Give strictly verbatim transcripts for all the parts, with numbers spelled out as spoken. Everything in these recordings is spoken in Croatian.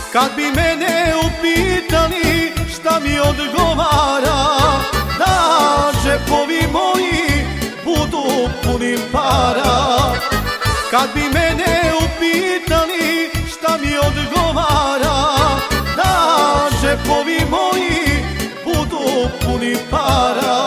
Kad bi mene upitali šta mi odgovara, da džepovi moji budu puni para. Kad bi mene upitali šta mi odgovara, da džepovi moji budu puni para.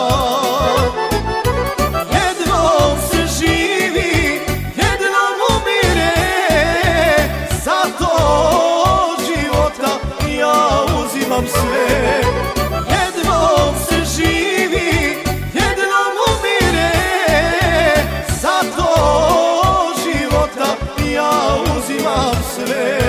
Jednom se živi, jednom umire, zato života ja uzimam sve. Jednom se živi, jednom umire, zato života ja uzimam sve.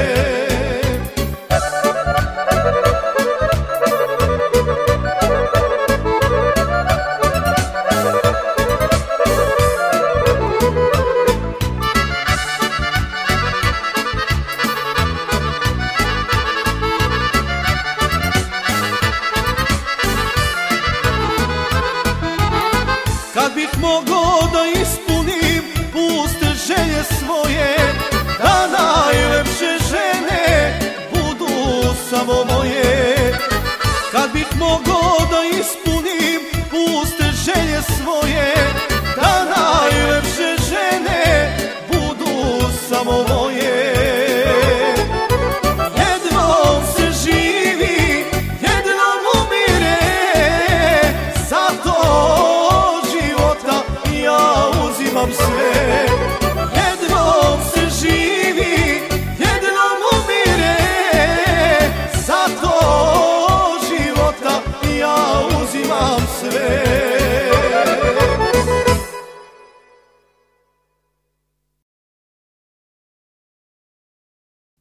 Kad bih mogao da ispunim puste želje svoje, da najlepše žene budu samo moje. Kad bih mogao da ispunim puste želje svoje, da najlepše žene budu samo moje. Jednom se živi, jednom umire, zato ja uzimam sve.